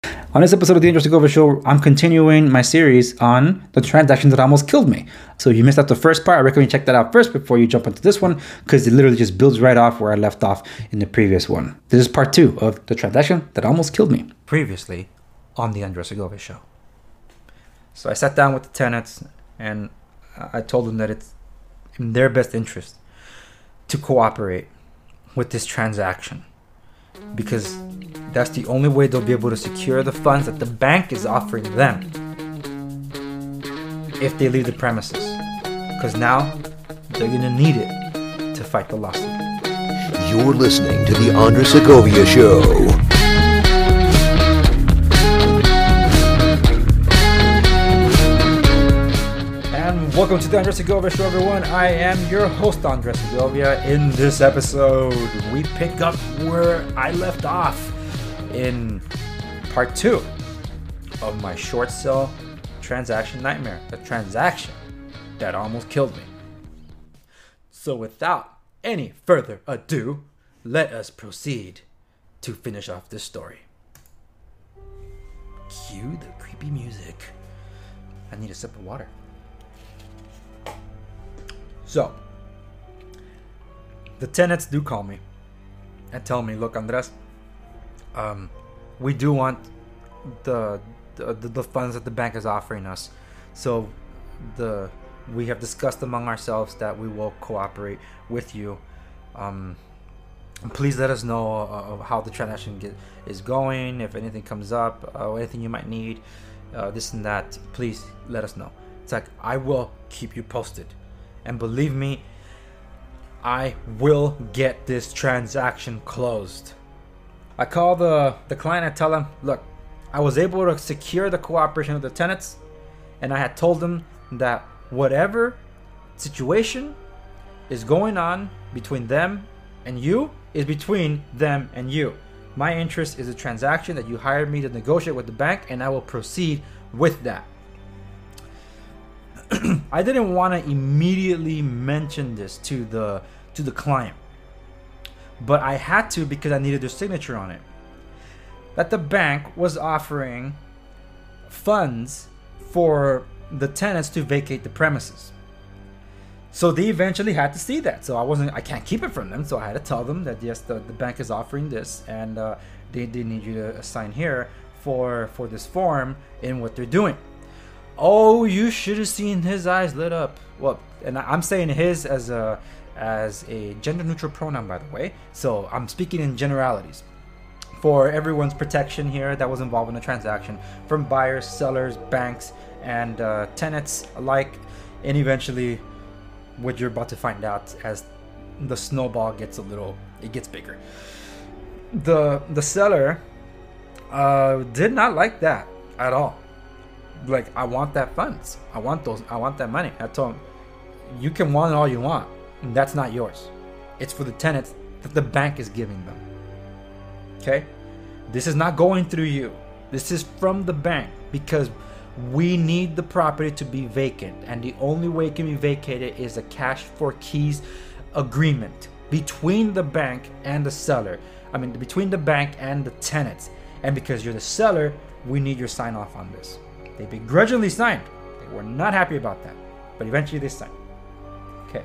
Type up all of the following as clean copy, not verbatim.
On this episode of the Andres Segovia Show, I'm continuing my series on the transaction that almost killed me. So if you missed out the first part, I recommend you check that out first before you jump into this one, because it literally just builds right off where I left off in the previous one. This is part 2 of the transaction that almost killed me. Previously on the Andres Segovia Show. So I sat down with the tenants and I told them that it's in their best interest to cooperate with this transaction, because that's the only way they'll be able to secure the funds that the bank is offering them if they leave the premises, because now they're going to need it to fight the lawsuit. You're listening to the Andres Segovia Show. And welcome to the Andres Segovia Show, everyone. I am your host, Andres Segovia. In this episode, we pick up where I left off in part 2 of my short sale transaction nightmare, the transaction that almost killed me. So without any further ado, let us proceed to finish off this story. Cue the creepy music. I need a sip of water. So, the tenants do call me and tell me, look, Andres, we do want the funds that the bank is offering us. So we have discussed among ourselves that we will cooperate with you. Please let us know how the transaction is going. If anything comes up, anything you might need, this and that, please let us know. It's like, I will keep you posted. And believe me, I will get this transaction closed. I call the client and tell him, look, I was able to secure the cooperation of the tenants, and I had told them that whatever situation is going on between them and you is between them and you. My interest is a transaction that you hired me to negotiate with the bank, and I will proceed with that. I didn't want to immediately mention this to the client, but I had to because I needed their signature on it. That the bank was offering funds for the tenants to vacate the premises. So they eventually had to see that. So I can't keep it from them. So I had to tell them that yes, the bank is offering this, and they need you to sign here for this form in what they're doing. Oh, you should have seen his eyes lit up. Well, and I'm saying his as a gender neutral pronoun, by the way. So I'm speaking in generalities for everyone's protection here that was involved in the transaction, from buyers, sellers, banks, and tenants alike. And eventually, what you're about to find out as the snowball gets bigger. The seller did not like that at all. Like, I want that funds. I want that money. I told him, you can want it all you want. And that's not yours. It's for the tenants that the bank is giving them. Okay? This is not going through you. This is from the bank, because we need the property to be vacant. And the only way it can be vacated is a cash for keys agreement between the bank and the seller. Between the bank and the tenants. And because you're the seller, we need your sign off on this. They begrudgingly signed. They were not happy about that. But eventually they signed. Okay.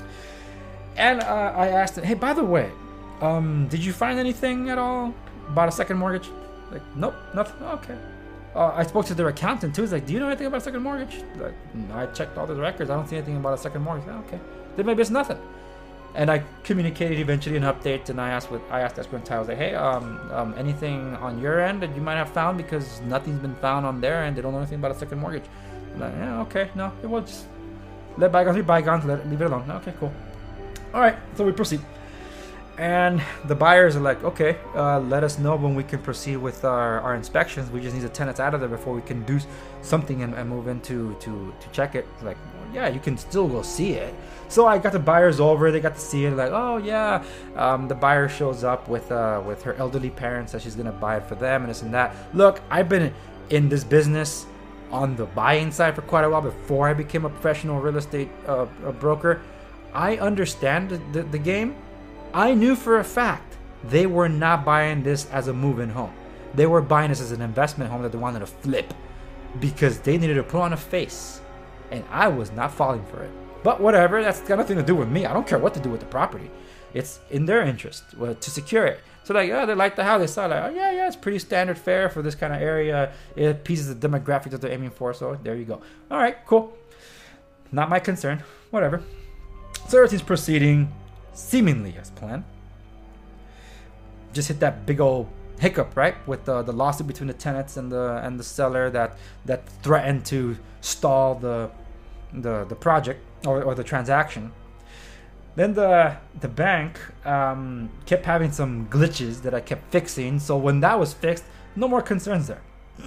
And I asked him, hey, by the way, did you find anything at all about a second mortgage? Like, nope, nothing. Oh, okay. I spoke to their accountant too. He's like, do you know anything about a second mortgage? Like, no, I checked all the records. I don't see anything about a second mortgage. Oh, okay. Then maybe it's nothing. And I communicated eventually an update, and I asked Escrow and Ty, I was like, hey, anything on your end that you might have found, because nothing's been found on their end. They don't know anything about a second mortgage. I'm like, yeah, okay, no, it will just let bygones be bygones. Leave it alone. Okay, cool. All right, so we proceed. And the buyers are like, okay, let us know when we can proceed with our inspections. We just need the tenants out of there before we can do something and move in to check it. Like, well, yeah, you can still go see it. So I got the buyers over. They got to see it. Like, oh yeah. The buyer shows up with her elderly parents that she's gonna buy it for them and this and that. Look, I've been in this business on the buying side for quite a while before I became a professional real estate broker. I understand the game. I knew for a fact they were not buying this as a move-in home. They were buying this as an investment home that they wanted to flip because they needed to put on a face, and I was not falling for it. But whatever, that's got nothing to do with me. I don't care what to do with the property. It's in their interest to secure it. So like, oh, they like the house. They saw like, oh yeah, it's pretty standard fare for this kind of area. It pieces the demographic that they're aiming for. So there you go. All right, cool. Not my concern. Whatever. So everything's proceeding seemingly as planned. Just hit that big old hiccup, right, with the lawsuit between the tenants and the seller that threatened to stall the project or the transaction. Then the bank kept having some glitches that I kept fixing. So when that was fixed, no more concerns there.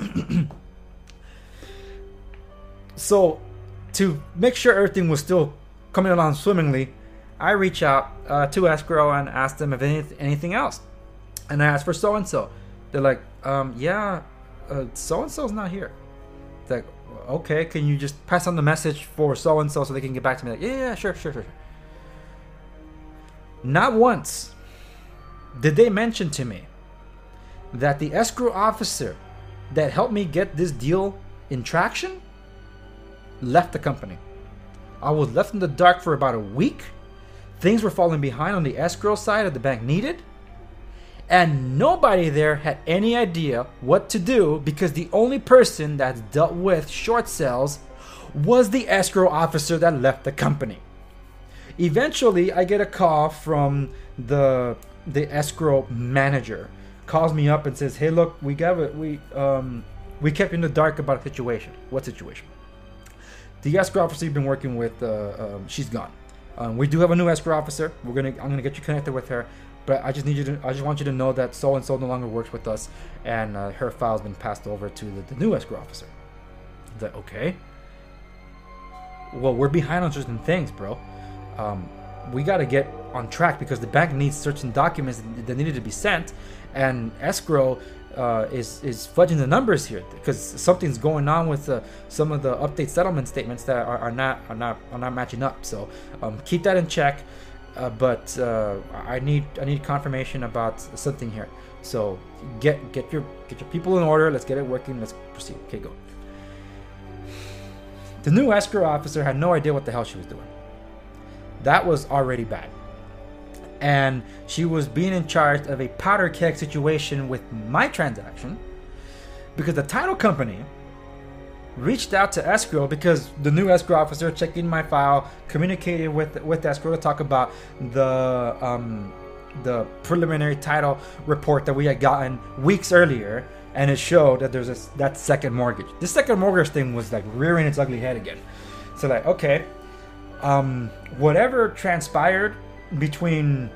So to make sure everything was still coming along swimmingly, I reach out to escrow and ask them if anything else. And I asked for so-and-so. They're like, so-and-so's not here. It's like, okay, can you just pass on the message for so-and-so so they can get back to me? Like, yeah, sure. Not once did they mention to me that the escrow officer that helped me get this deal in traction left the company. I was left in the dark for about a week. Things were falling behind on the escrow side that the bank needed. And nobody there had any idea what to do because the only person that's dealt with short sales was the escrow officer that left the company. Eventually, I get a call from the escrow manager. Calls me up and says, "Hey, look, we kept you in the dark about a situation." What situation? The escrow officer you've been working with, she's gone. We do have a new escrow officer. I'm gonna get you connected with her. But I just want you to know that so and so no longer works with us, and her file's been passed over to the new escrow officer. It's like, okay. Well, we're behind on certain things, bro. We got to get on track because the bank needs certain documents that needed to be sent, and escrow is fudging the numbers here because something's going on with some of the update settlement statements that are not matching up. So keep that in check. But I need confirmation about something here. So get your people in order. Let's get it working. Let's proceed. Okay, go. The new escrow officer had no idea what the hell she was doing. That was already bad. And she was being in charge of a powder keg situation with my transaction because the title company reached out to escrow because the new escrow officer checked in my file, communicated with escrow to talk about the preliminary title report that we had gotten weeks earlier, and it showed that there's that second mortgage. This second mortgage thing was like rearing its ugly head again. So like, okay, whatever transpired between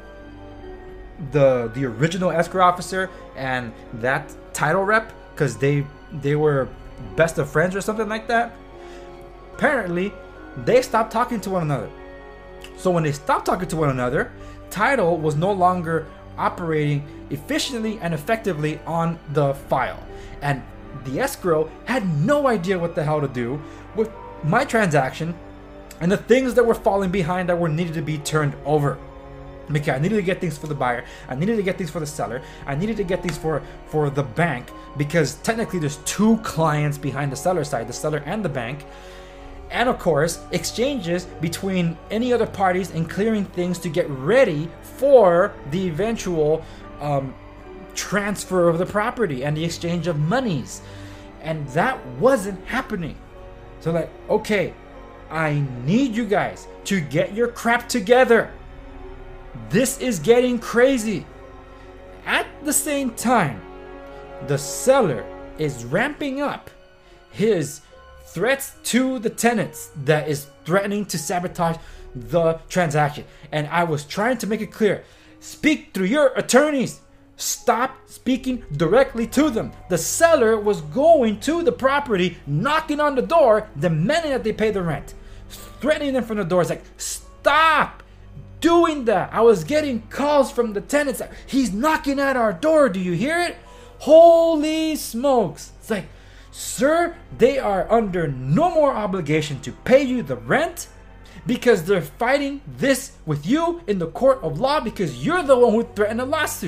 the original escrow officer and that title rep, because they were best of friends or something like that, apparently they stopped talking to one another. So when they stopped talking to one another, title was no longer operating efficiently and effectively on the file, and the escrow had no idea what the hell to do with my transaction and the things that were falling behind that were needed to be turned over. Because I needed to get things for the buyer, I needed to get things for the seller, I needed to get things for the bank, because technically there's two clients behind the seller side, the seller and the bank. And of course, exchanges between any other parties and clearing things to get ready for the eventual transfer of the property and the exchange of monies. And that wasn't happening. So like, okay, I need you guys to get your crap together. This is getting crazy. At the same time, the seller is ramping up his threats to the tenants that is threatening to sabotage the transaction. And I was trying to make it clear. Speak through your attorneys. Stop speaking directly to them. The seller was going to the property, knocking on the door, demanding that they pay the rent, threatening them from the door. It's like, stop doing that. I was getting calls from the tenants. He's knocking at our door. Do you hear it? Holy smokes. It's like, sir, they are under no more obligation to pay you the rent because they're fighting this with you in the court of law because you're the one who threatened a lawsuit.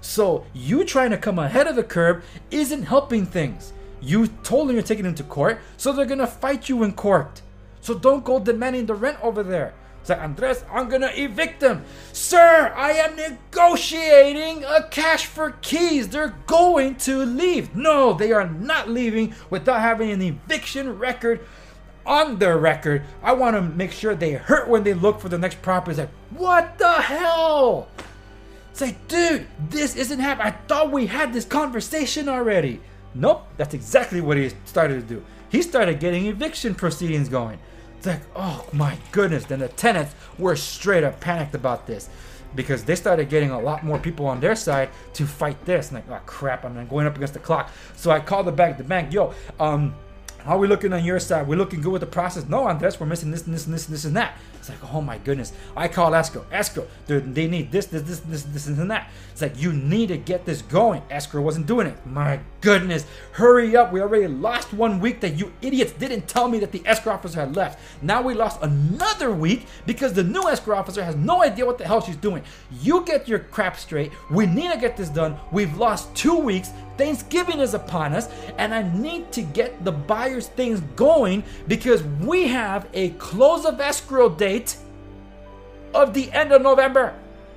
So you trying to come ahead of the curve isn't helping things. You told them you're taking them to court, so they're going to fight you in court. So don't go demanding the rent over there. It's like, Andres, I'm going to evict them. Sir, I am negotiating a cash for keys. They're going to leave. No, they are not leaving without having an eviction record on their record. I want to make sure they hurt when they look for the next property. It's like, what the hell? It's like, dude, this isn't happening. I thought we had this conversation already. Nope, that's exactly what he started to do. He started getting eviction proceedings going. It's like, oh my goodness. Then the tenants were straight up panicked about this because they started getting a lot more people on their side to fight this. And like, oh crap, I'm going up against the clock. So I called the bank, yo, how are we looking on your side? We're looking good with the process. No, Andres, we're missing this and this and this and this and that. It's like, oh my goodness. I call escrow, they need this and that. It's like, you need to get this going. Escrow wasn't doing it. My goodness, hurry up. We already lost 1 week that you idiots didn't tell me that the escrow officer had left. Now we lost another week because the new escrow officer has no idea what the hell she's doing. You get your crap straight. We need to get this done. We've lost 2 weeks. Thanksgiving is upon us, and I need to get the buyer's things going because we have a close of escrow date of the end of November.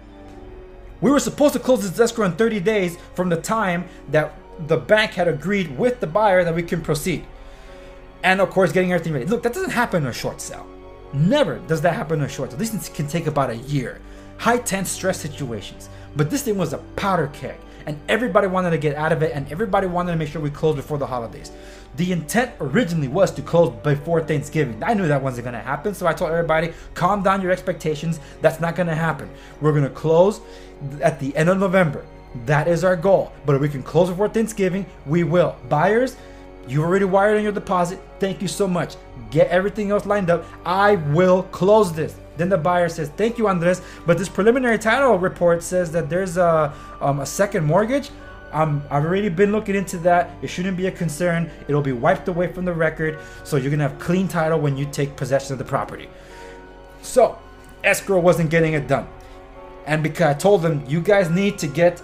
We were supposed to close this escrow in 30 days from the time that the bank had agreed with the buyer that we can proceed. And of course, getting everything ready. Look, that doesn't happen in a short sale. Never does that happen in a short sale. These can take about a year. High tense stress situations. But this thing was a powder keg. And everybody wanted to get out of it, and everybody wanted to make sure we closed before the holidays. The intent originally was to close before Thanksgiving. I knew that wasn't going to happen, so I told everybody, calm down your expectations. That's not going to happen. We're going to close at the end of November. That is our goal. But if we can close before Thanksgiving, we will. Buyers, you already wired in your deposit. Thank you so much. Get everything else lined up. I will close this. Then the buyer says, thank you, Andres, but this preliminary title report says that there's a second mortgage. I've already been looking into that. It shouldn't be a concern. It'll be wiped away from the record. So you're going to have clean title when you take possession of the property. So escrow wasn't getting it done. And because I told them, you guys need to get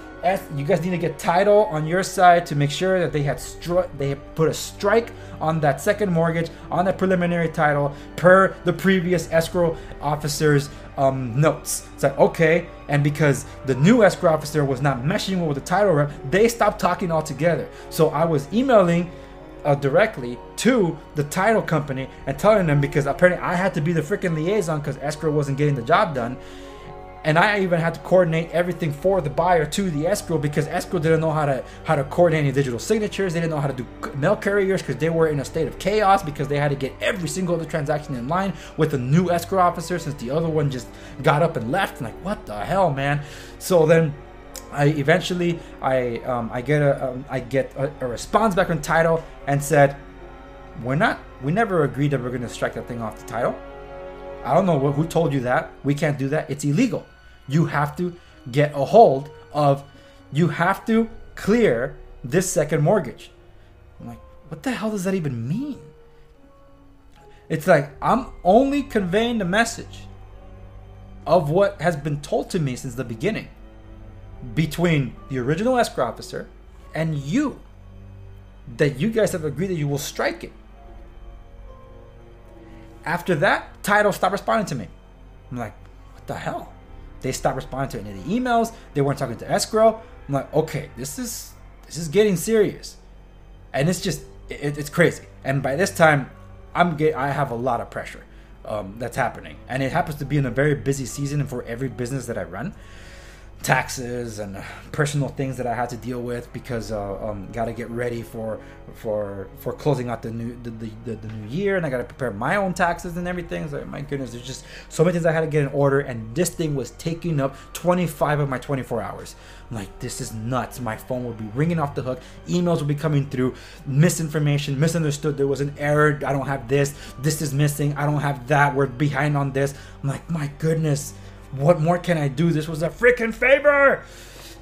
title on your side to make sure that they had put a strike on that second mortgage, on that preliminary title per the previous escrow officer's notes. It's like, okay. And because the new escrow officer was not meshing with the title rep, they stopped talking altogether. So I was emailing directly to the title company and telling them, because apparently I had to be the freaking liaison because escrow wasn't getting the job done. And I even had to coordinate everything for the buyer to the escrow because escrow didn't know how to coordinate any digital signatures. They didn't know how to do mail carriers because they were in a state of chaos because they had to get every single other transaction in line with a new escrow officer since the other one just got up and left. And like, what the hell, man? So then I eventually get a response back from title and said, we never agreed that we're going to strike that thing off the title. I don't know who told you that. We can't do that. It's illegal. You have to get a hold of, you have to clear this second mortgage. I'm like, what the hell does that even mean? It's like, I'm only conveying the message of what has been told to me since the beginning between the original escrow officer and you, that you guys have agreed that you will strike it. After that, title stopped responding to me. I'm like, what the hell? They stopped responding to any of the emails. They weren't talking to escrow. I'm like, okay, this is getting serious, and it's just it's crazy. And by this time, I have a lot of pressure that's happening, and it happens to be in a very busy season for every business that I run. Taxes and personal things that I had to deal with because got to get ready for closing out the new year, and I got to prepare my own taxes and everything. So my goodness, there's just so many things I had to get in order, and this thing was taking up 25 of my 24 hours. I'm like, this is nuts. My phone would be ringing off the hook, emails would be coming through, misinformation, misunderstood, there was an error, I don't have this is missing, I don't have that, we're behind on this. I'm like, my goodness, what more can I do? This was a freaking favor.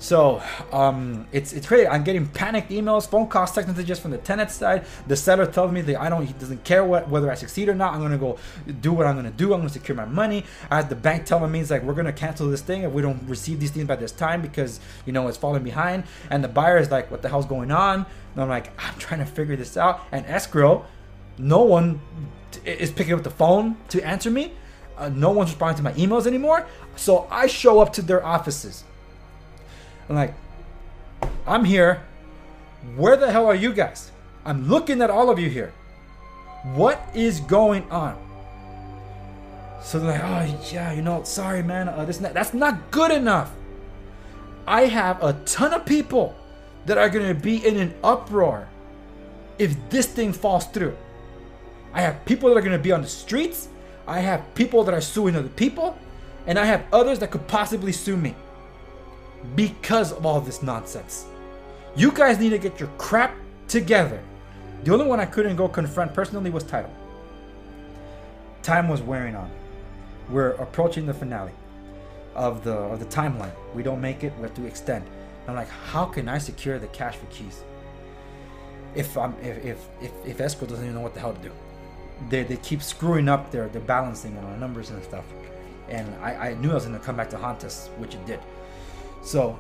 So it's crazy. I'm getting panicked emails, phone calls, text messages from the tenant side. The seller tells me that he doesn't care whether I succeed or not. I'm gonna go do what I'm gonna do. I'm gonna secure my money. I had the bank telling me, it's like, we're gonna cancel this thing if we don't receive these things by this time because it's falling behind. And the buyer is like, what the hell's going on? And I'm like, I'm trying to figure this out. And escrow, no one is picking up the phone to answer me. No one's responding to my emails anymore. So I show up to their offices. I'm like, I'm here. Where the hell are you guys? I'm looking at all of you here. What is going on? So they're like, oh yeah, sorry man, this and that. That's not good enough. I have a ton of people that are gonna be in an uproar if this thing falls through. I have people that are gonna be on the streets. I have people that are suing other people, and I have others that could possibly sue me because of all this nonsense. You guys need to get your crap together. The only one I couldn't go confront personally was title. Time was wearing on. We're approaching the finale of the timeline. We don't make it, we have to extend. I'm like, how can I secure the cash for keys if escrow doesn't even know what the hell to do? They keep screwing up their balancing and our numbers and stuff. And I knew I was gonna come back to haunt us, which it did. So,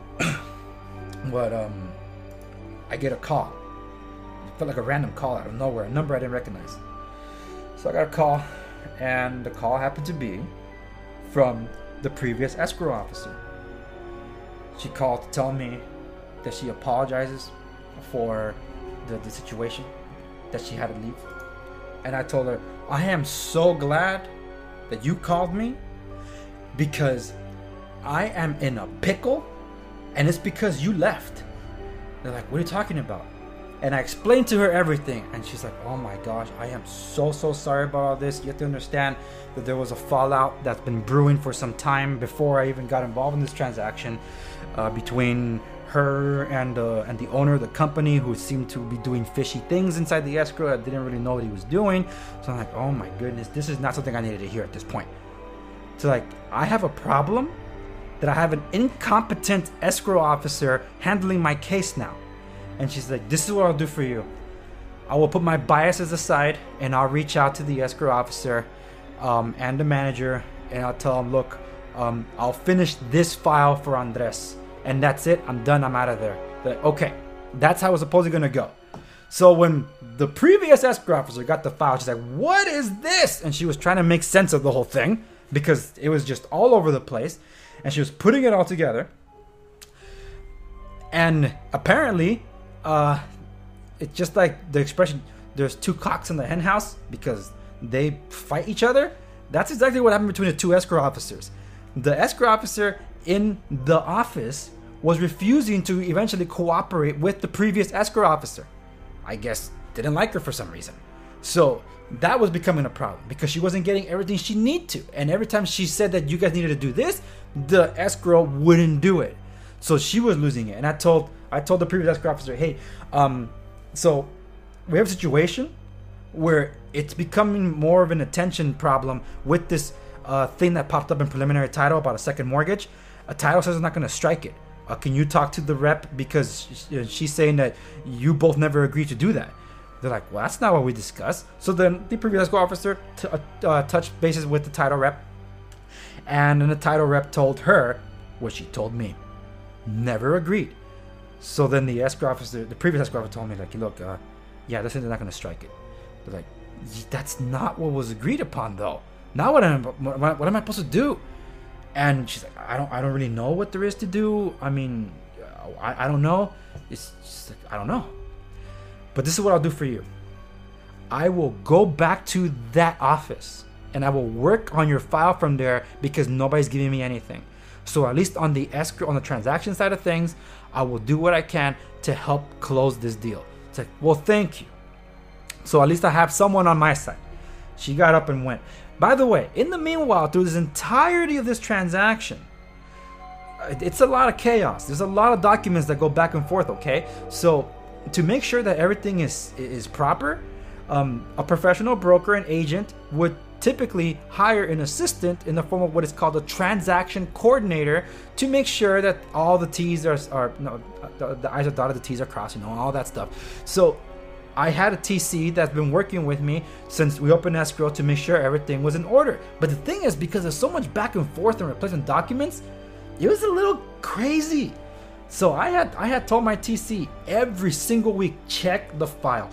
I get a call. It felt like a random call out of nowhere, a number I didn't recognize. So I got a call, and the call happened to be from the previous escrow officer. She called to tell me that she apologizes for the situation, that she had to leave. And I told her, I am so glad that you called me because I am in a pickle. And it's because you left. They're like, what are you talking about? And I explained to her everything. And she's like, oh my gosh, I am so sorry about all this. You have to understand that there was a fallout that's been brewing for some time before I even got involved in this transaction between her and the owner of the company, who seemed to be doing fishy things inside the escrow. I didn't really know what he was doing. So I'm like, oh my goodness, this is not something I needed to hear at this point. So like, I have a problem that I have an incompetent escrow officer handling my case now. And she's like, this is what I'll do for you. I will put my biases aside and I'll reach out to the escrow officer and the manager, and I'll tell them, look, I'll finish this file for Andres, and that's it. I'm done. I'm out of there. They're like, okay, that's how it was supposedly going to go. So when the previous escrow officer got the file, she's like, what is this? And she was trying to make sense of the whole thing because it was just all over the place. And she was putting it all together. And apparently, it's just like the expression, there's two cocks in the hen house because they fight each other. That's exactly what happened between the two escrow officers. The escrow officer in the office was refusing to eventually cooperate with the previous escrow officer. I guess didn't like her for some reason. So that was becoming a problem because she wasn't getting everything she needed to. And every time she said that you guys needed to do this, the escrow wouldn't do it. So she was losing it. And I told the previous escrow officer, hey, so we have a situation where it's becoming more of an attention problem with this thing that popped up in preliminary title about a second mortgage. A title says it's not going to strike it. Can you talk to the rep because she's saying that you both never agreed to do that? They're like, well, that's not what we discussed. So then the previous escrow officer touched bases with the title rep. And then the title rep told her what she told me. Never agreed. So then the escrow officer, the previous escrow officer told me, like, look, yeah, this is not going to strike it. They're like, that's not what was agreed upon, though. Now what am I supposed to do? And she's like, I don't really know what there is to do. I mean, I don't know. It's just like, I don't know. But this is what I'll do for you. I will go back to that office and I will work on your file from there because nobody's giving me anything. So at least on the escrow, on the transaction side of things, I will do what I can to help close this deal. It's like, well, thank you. So at least I have someone on my side. She got up and went. By the way, in the meanwhile, through this entirety of this transaction, it's a lot of chaos. There's a lot of documents that go back and forth, okay? So to make sure that everything is proper, a professional broker and agent would typically hire an assistant in the form of what is called a transaction coordinator to make sure that all the T's are no, the I's are dotted, the T's are crossed, all that stuff. So I had a TC that's been working with me since we opened escrow to make sure everything was in order. But the thing is, because there's so much back and forth and replacing documents, it was a little crazy. So I had told my TC every single week, check the file.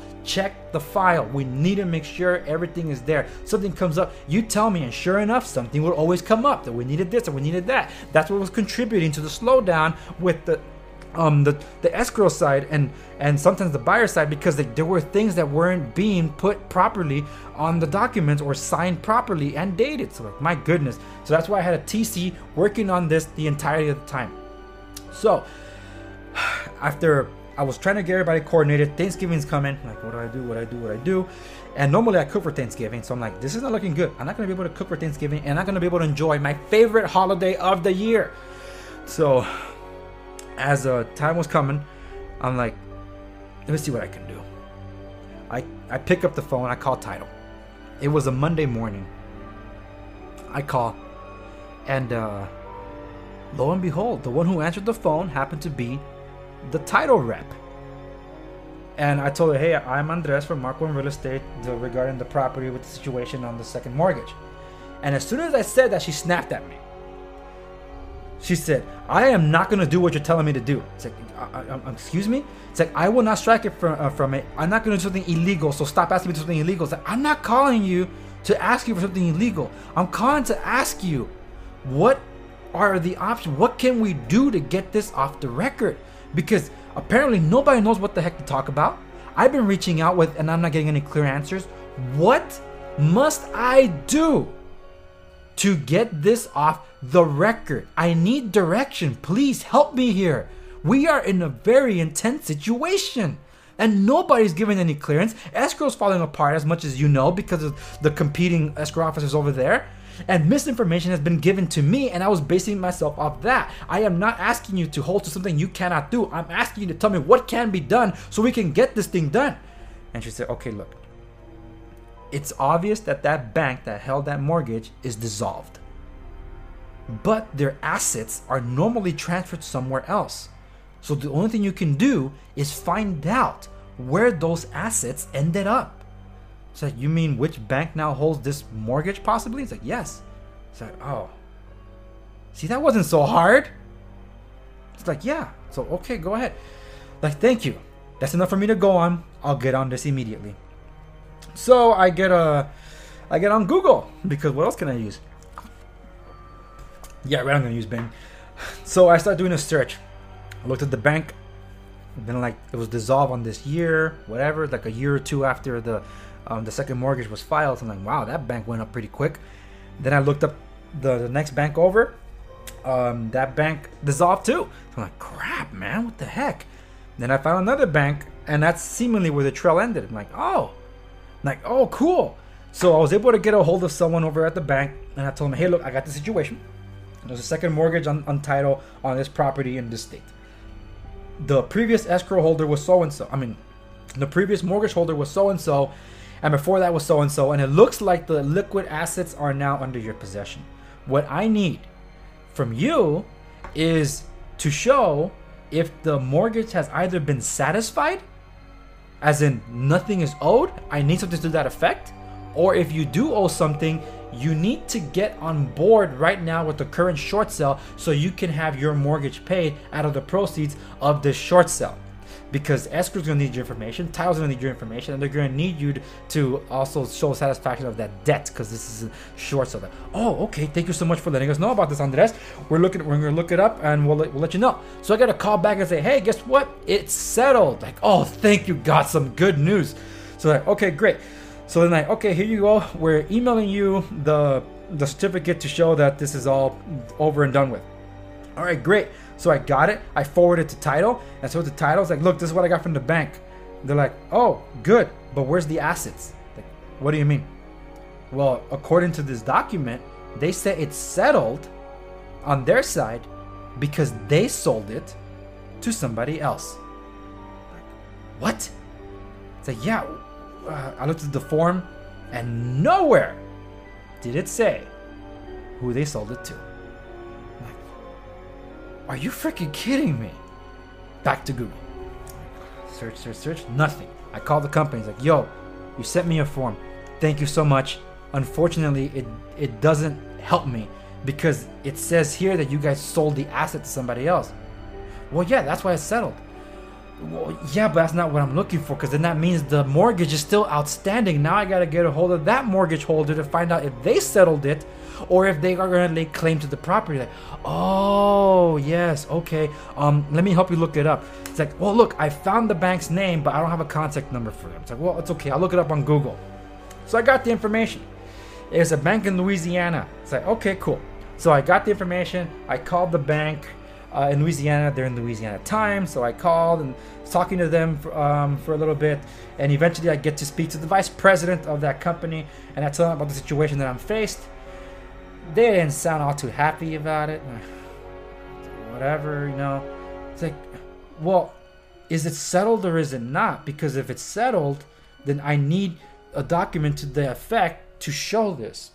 We need to make sure everything is there. Something comes up, you tell me, and sure enough, something will always come up that we needed this or we needed that. That's what was contributing to the slowdown with the escrow side and sometimes the buyer side, because there were things that weren't being put properly on the documents or signed properly and dated. So my goodness. So that's why I had a TC working on this the entirety of the time. So after I was trying to get everybody coordinated, Thanksgiving's coming. Like, what do I do? And normally I cook for Thanksgiving, so I'm like, this is not looking good. I'm not gonna be able to cook for Thanksgiving, and I'm not gonna be able to enjoy my favorite holiday of the year. So as time was coming, I'm like, let me see what I can do. I pick up the phone, I call title. It was a Monday morning. I call, and lo and behold, the one who answered the phone happened to be the title rep. And I told her, hey, I'm Andres from Mark One Real Estate regarding the property with the situation on the second mortgage. And as soon as I said that, she snapped at me. She said, I am not going to do what you're telling me to do. It's like, excuse me? It's like, I will not strike it from it. I'm not going to do something illegal, so stop asking me to do something illegal. It's like, I'm not calling you to ask you for something illegal. I'm calling to ask you, what are the options? What can we do to get this off the record? Because apparently nobody knows what the heck to talk about. I've been reaching out with, and I'm not getting any clear answers. What must I do to get this off the record? I need direction. Please help me here. We are in a very intense situation, and nobody's giving any clearance. Escrow's falling apart, as much as you know, because of the competing escrow officers over there. And misinformation has been given to me, and I was basing myself off that. I am not asking you to hold to something you cannot do. I'm asking you to tell me what can be done so we can get this thing done. And she said, okay, look. It's obvious that that bank that held that mortgage is dissolved. But their assets are normally transferred somewhere else. So the only thing you can do is find out where those assets ended up. It's like, you mean which bank now holds this mortgage possibly? It's like, yes. It's like, oh. See, that wasn't so hard. It's like, yeah. So, okay, go ahead. Like, thank you. That's enough for me to go on. I'll get on this immediately. So I get on Google, because what else can I use? Yeah, right, I'm gonna use Bing. So I started doing a search. I looked at the bank. Then like it was dissolved on this year, whatever, like a year or two after the second mortgage was filed. So I'm like, wow, that bank went up pretty quick. Then I looked up the next bank over. That bank dissolved too. So I'm like, crap, man, what the heck? Then I found another bank, and that's seemingly where the trail ended. I'm like, oh, cool. So I was able to get a hold of someone over at the bank, and I told them, hey, look, I got the situation. There's a second mortgage on title on this property in this state. The previous escrow holder was so-and-so. The previous mortgage holder was so-and-so, and before that was so-and-so, and it looks like the liquid assets are now under your possession. What I need from you is to show if the mortgage has either been satisfied, as in nothing is owed, I need something to that effect, or if you do owe something, you need to get on board right now with the current short sale so you can have your mortgage paid out of the proceeds of this short sale. Because escrow's going to need your information, title's going to need your information, and they're going to need you to also show satisfaction of that debt, because this is a short sale. Oh, okay, thank you so much for letting us know about this, Andres. We're going to look it up, and we'll let you know. So I got to call back and say, hey, guess what? It's settled. Like, oh, thank you, got some good news. So like, okay, great. So then okay, here you go. We're emailing you the certificate to show that this is all over and done with. All right, great. So I got it. I forwarded it to title. And so the title's like, look, this is what I got from the bank. They're like, oh, good. But where's the assets? Like, what do you mean? Well, according to this document, they say it's settled on their side because they sold it to somebody else. Like, what? It's like, yeah. I looked at the form, and nowhere did it say who they sold it to? I'm like, are you freaking kidding me? Back to Google. Search, nothing. I called the company. He's like, yo, you sent me a form. Thank you so much. Unfortunately, it doesn't help me because it says here that you guys sold the asset to somebody else. Well, yeah, that's why it's settled. Well, yeah, but that's not what I'm looking for, because then that means the mortgage is still outstanding. Now I got to get a hold of that mortgage holder to find out if they settled it or if they are going to lay claim to the property. Like, oh, yes, okay. Let me help you look it up. It's like, well, look, I found the bank's name, but I don't have a contact number for them. It's like, well, it's okay. I'll look it up on Google. So I got the information. It's a bank in Louisiana. It's like, okay, cool. So I got the information. I called the bank in Louisiana. They're in Louisiana time. So I called and was talking to them for a little bit. And eventually I get to speak to the vice president of that company. And I tell them about the situation that I'm faced. They didn't sound all too happy about it. Whatever, you know. It's like, well, is it settled or is it not? Because if it's settled, then I need a document to the effect to show this.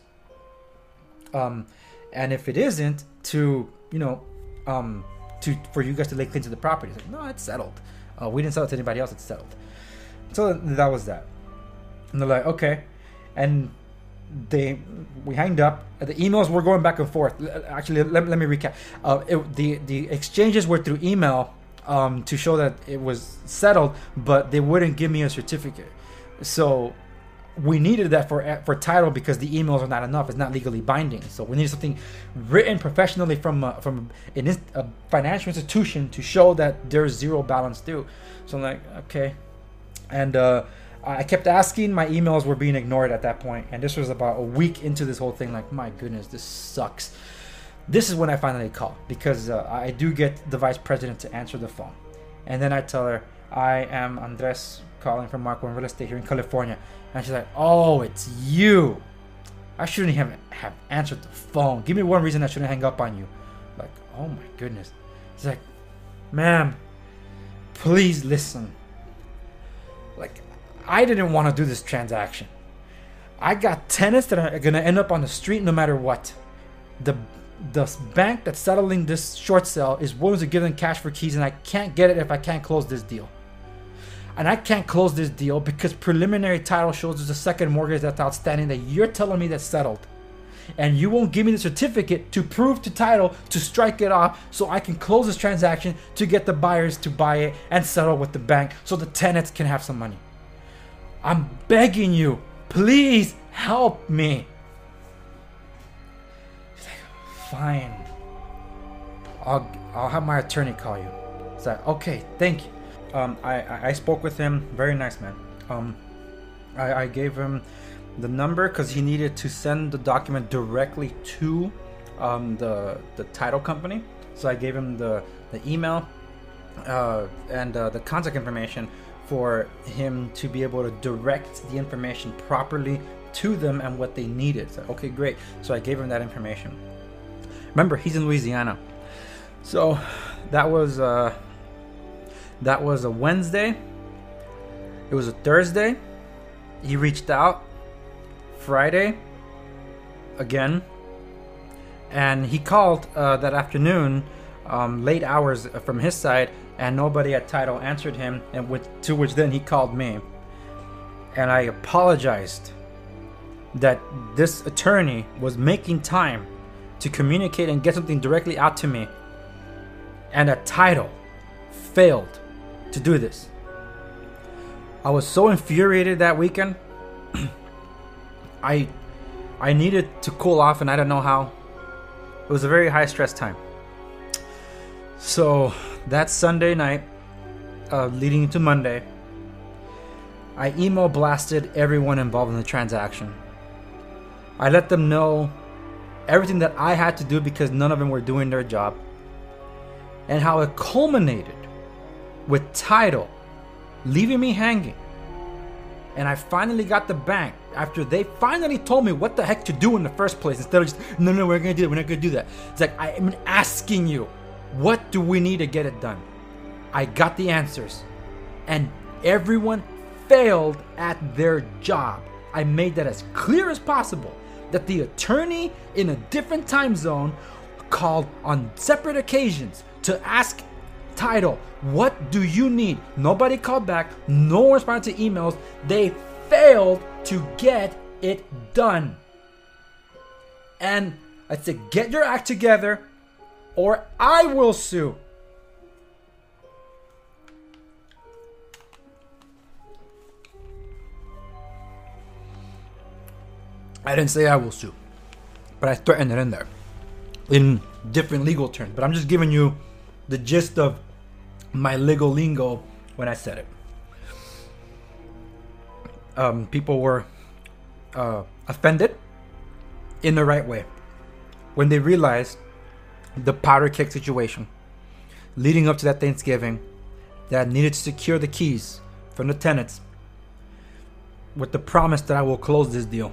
And if it isn't, to, you know, for you guys to lay claim to the property. It's like, no, it's settled. We didn't sell it to anybody else. It's settled. So that was that. And they're like, okay. And we hanged up. The emails were going back and forth. Actually, let me recap. The exchanges were through email to show that it was settled, but they wouldn't give me a certificate. So we needed that for title because the emails are not enough. It's not legally binding. So we needed something written professionally from a financial institution to show that there's zero balance due. So I'm like, okay. And I kept asking. My emails were being ignored at that point. And this was about a week into this whole thing. Like, my goodness, this sucks. This is when I finally call, because I do get the vice president to answer the phone. And then I tell her, I am Andres calling from Marco in Real Estate here in California. And she's like, oh, it's you. I shouldn't have answered the phone. Give me one reason I shouldn't hang up on you. Like, oh my goodness. She's like, ma'am, please listen. Like, I didn't want to do this transaction. I got tenants that are going to end up on the street no matter what. The bank that's settling this short sale is willing to give them cash for keys, and I can't get it if I can't close this deal. And I can't close this deal because preliminary title shows there's a second mortgage that's outstanding that you're telling me that's settled. And you won't give me the certificate to prove to title to strike it off so I can close this transaction to get the buyers to buy it and settle with the bank so the tenants can have some money. I'm begging you, please help me. She's like, fine. I'll have my attorney call you. It's like, okay, thank you. I spoke with him. Very nice man. I gave him the number because he needed to send the document directly to the title company. So I gave him the email and the contact information for him to be able to direct the information properly to them and what they needed. So, okay, great. So I gave him that information. Remember, he's in Louisiana. So that was a Wednesday. It was a Thursday. He reached out Friday again, and he called that afternoon, late hours from his side, and nobody at title answered him, and to which then he called me, and I apologized that this attorney was making time to communicate and get something directly out to me, and at title failed to do this. I was so infuriated that weekend. I needed to cool off, and I don't know how. It was a very high stress time. So that Sunday night, leading into Monday, I email blasted everyone involved in the transaction. I let them know everything that I had to do because none of them were doing their job, and how it culminated with title leaving me hanging. And I finally got the bank after they finally told me what the heck to do in the first place, instead of just, no, we're gonna do that, we're not gonna do that. It's like, I'm asking you, what do we need to get it done? I got the answers, and everyone failed at their job. I made that as clear as possible. that the attorney in a different time zone called on separate occasions to ask title, what do you need? Nobody called back. No one responded to emails. They failed to get it done. And I said, get your act together or I will sue. I didn't say I will sue, but I threatened it in there in different legal terms. But I'm just giving you the gist of my legal lingo when I said it. People were offended in the right way when they realized the powder keg situation leading up to that Thanksgiving, that I needed to secure the keys from the tenants with the promise that I will close this deal.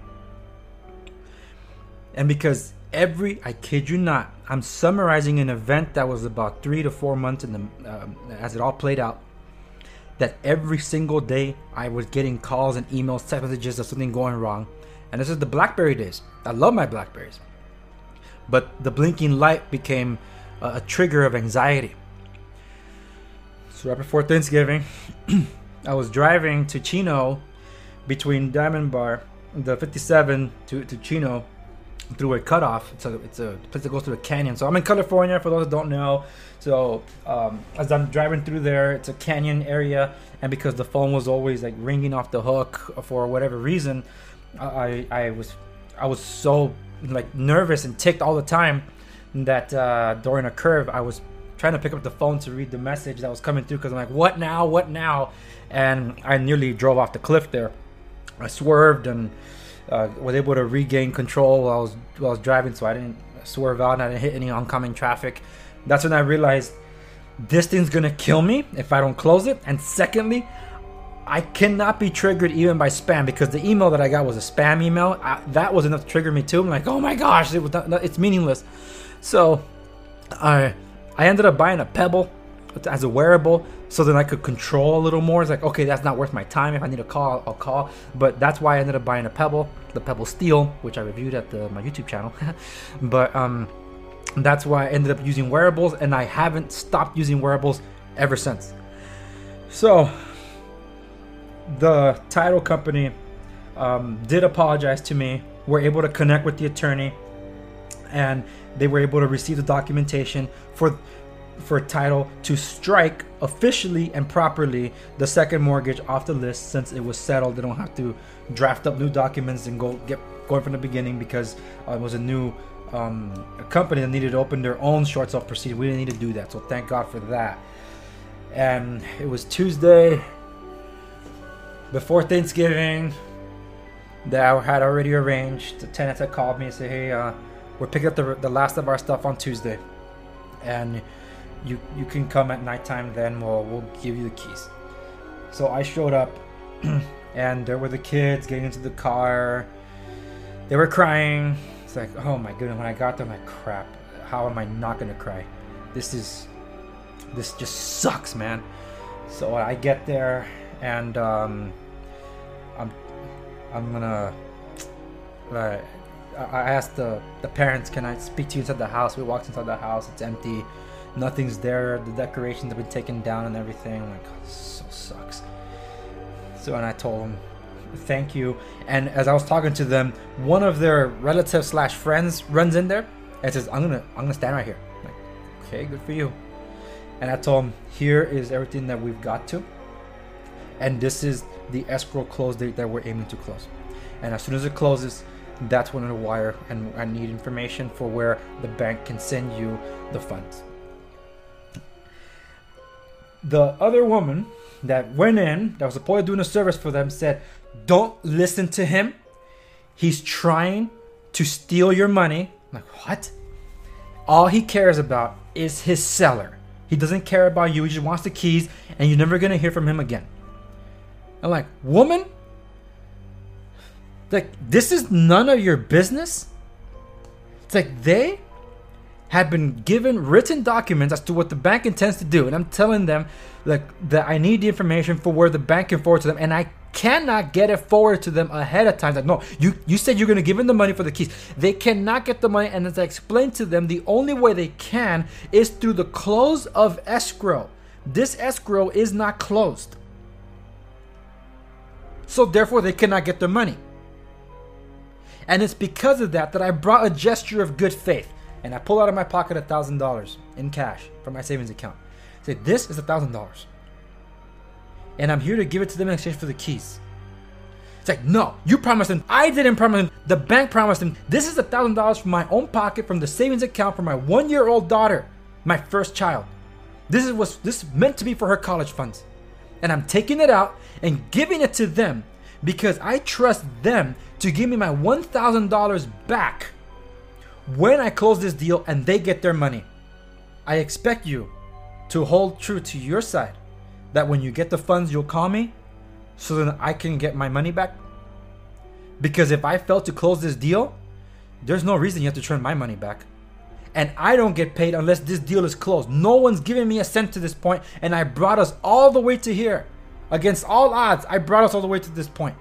And because I kid you not, I'm summarizing an event that was about 3 to 4 months as it all played out. That every single day I was getting calls and emails, text messages of something going wrong. And this is the BlackBerry days. I love my BlackBerries. But the blinking light became a trigger of anxiety. So right before Thanksgiving, I was driving to Chino between Diamond Bar, the 57 to Chino, through a cutoff. It's a place that goes through a canyon. So I'm in California, for those that don't know. So as I'm driving through there, it's a canyon area, and because the phone was always like ringing off the hook for whatever reason, I was so like nervous and ticked all the time that during a curve I was trying to pick up the phone to read the message that was coming through, because I'm like, what now? And I nearly drove off the cliff there. I swerved and was able to regain control while I was driving, so I didn't swerve out and I didn't hit any oncoming traffic. That's when I realized this thing's gonna kill me if I don't close it. And secondly, I cannot be triggered even by spam, because the email that I got was a spam email. That was enough to trigger me too. I'm like, oh my gosh, it's meaningless. So I ended up buying a Pebble as a wearable, so then I could control a little more. It's like, okay, that's not worth my time. If I need a call, I'll call. But that's why I ended up buying a Pebble, the Pebble Steel, which I reviewed at my YouTube channel. But that's why I ended up using wearables, and I haven't stopped using wearables ever since. So the title company did apologize to me. We're able to connect with the attorney, and they were able to receive the documentation for title to strike officially and properly the second mortgage off the list. Since it was settled, they don't have to draft up new documents and going from the beginning, because it was a new company that needed to open their own short sale proceeding. We didn't need to do that, so thank God for that. And it was Tuesday before Thanksgiving that I had already arranged. The tenants had called me and said, hey, we're picking up the last of our stuff on Tuesday, and you can come at nighttime, then we'll give you the keys. So I showed up and there were the kids getting into the car. They were crying. It's like, oh my goodness. When I got there, I'm like, crap, how am I not gonna cry? This just sucks, man. So I get there, and I'm gonna I asked the parents, can I speak to you inside the house? We walked inside the house. It's empty. Nothing's there. The decorations have been taken down and everything. I'm like, oh, this so sucks. So, and I told them, thank you. And as I was talking to them, one of their relatives / friends runs in there and says, I'm gonna stand right here. I'm like, okay, good for you. And I told him, here is everything that we've got to, and this is the escrow close date that we're aiming to close. And as soon as it closes, that's when it'll wire, and I need information for where the bank can send you the funds. The other woman that went in, that was supposed to doing a service for them, said, don't listen to him. He's trying to steal your money. I'm like, what? All he cares about is his seller. He doesn't care about you. He just wants the keys, and you're never going to hear from him again. I'm like, woman? Like, this is none of your business? It's like they had been given written documents as to what the bank intends to do, and I'm telling them like that I need the information for where the bank can forward to them, and I cannot get it forwarded to them ahead of time. Like, no, you said you're going to give them the money for the keys. They cannot get the money. And as I explained to them, the only way they can is through the close of escrow. This escrow is not closed. So therefore, they cannot get their money. And it's because of that I brought a gesture of good faith. And I pulled out of my pocket $1,000 in cash from my savings account. I said, this is $1,000. And I'm here to give it to them in exchange for the keys. It's like, no, you promised them. I didn't promise them. The bank promised them. This is $1,000 from my own pocket, from the savings account for my 1-year-old daughter, my first child. This is meant to be for her college funds. And I'm taking it out and giving it to them because I trust them to give me my $1,000 back when I close this deal and they get their money. I expect you to hold true to your side, that when you get the funds, you'll call me so that I can get my money back. Because if I fail to close this deal, there's no reason you have to turn my money back. And I don't get paid unless this deal is closed. No one's giving me a cent to this point, and I brought us all the way to here. Against all odds, I brought us all the way to this point.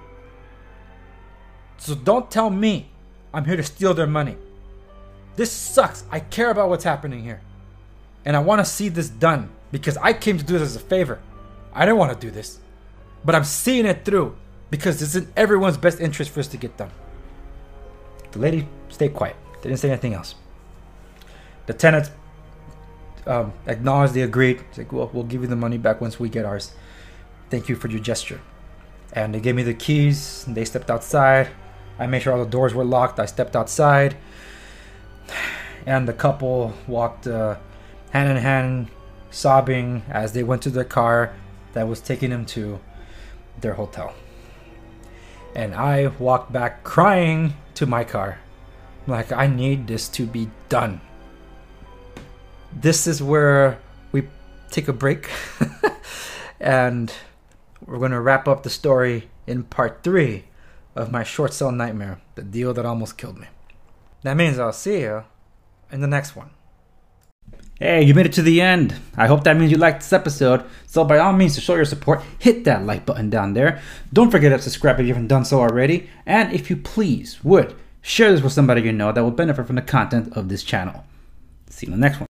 So don't tell me I'm here to steal their money. This sucks. I care about what's happening here. And I want to see this done because I came to do this as a favor. I didn't want to do this. But I'm seeing it through because it's in everyone's best interest for us to get done. The lady stayed quiet. They didn't say anything else. The tenants acknowledged they agreed. It's like, well, we'll give you the money back once we get ours. Thank you for your gesture. And they gave me the keys. And they stepped outside. I made sure all the doors were locked. I stepped outside. And the couple walked hand in hand, sobbing as they went to their car that was taking them to their hotel. And I walked back crying to my car. I'm like, I need this to be done. This is where we take a break. And we're going to wrap up the story in part 3 of my short sale nightmare, the deal that almost killed me. That means I'll see you in the next one. Hey, you made it to the end. I hope that means you liked this episode. So by all means, to show your support, hit that like button down there. Don't forget to subscribe if you haven't done so already. And if you please would, share this with somebody you know that will benefit from the content of this channel. See you in the next one.